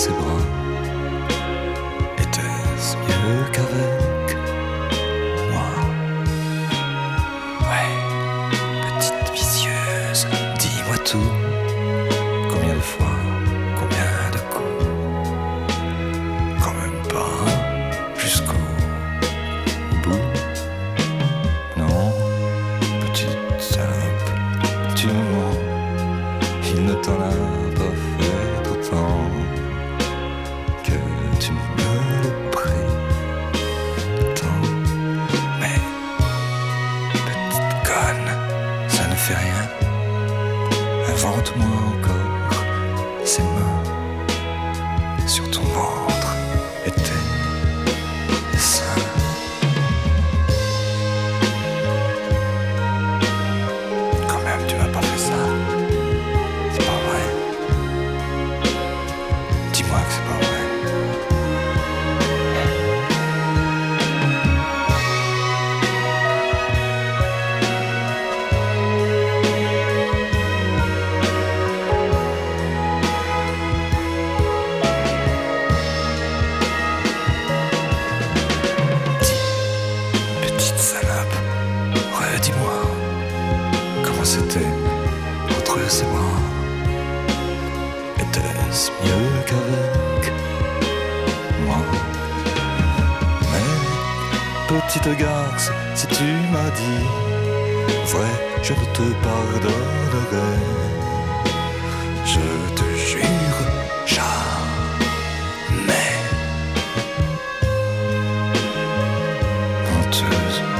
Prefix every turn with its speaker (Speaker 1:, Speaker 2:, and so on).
Speaker 1: ses bras. Était-ce mieux qu'avec moi? Ouais, petite vicieuse, dis-moi tout. Combien de fois, combien de coups? Quand même pas jusqu'au bout. Non, petite salope, tu me mens. Il ne t'en a pas fait autant que tu me le prétends. Mais, petite conne, ça ne fait rien. Invente-moi encore ces mains sur ton ventre et tes seins. Quand même, tu m'as pas fait ça. C'est pas vrai. Dis-moi que c'est pas vrai. Petite salope, redis-moi comment c'était entre ses bras. Était-ce mieux qu'avec moi? Mais, petite garce, si tu m'as dit vrai, je ne te pardonnerai. Je te jure, jamais. Menteuse.